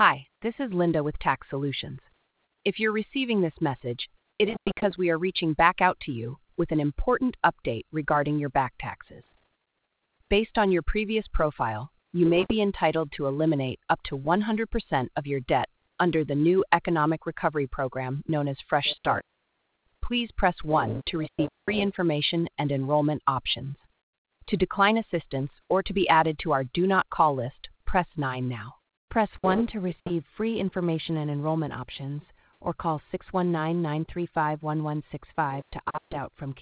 Hi, this is Linda with Tax Solutions. If you're receiving this message, it is because we are reaching back out to you with an important update regarding your back taxes. Based on your previous profile, you may be entitled to eliminate up to 100% of your debt under the new economic recovery program known as Fresh Start. Please press 1 to receive free information and enrollment options. To decline assistance or to be added to our Do Not Call list, press 9 now. Press 1 to receive free information and enrollment options, or call 619-935-1165 to opt out from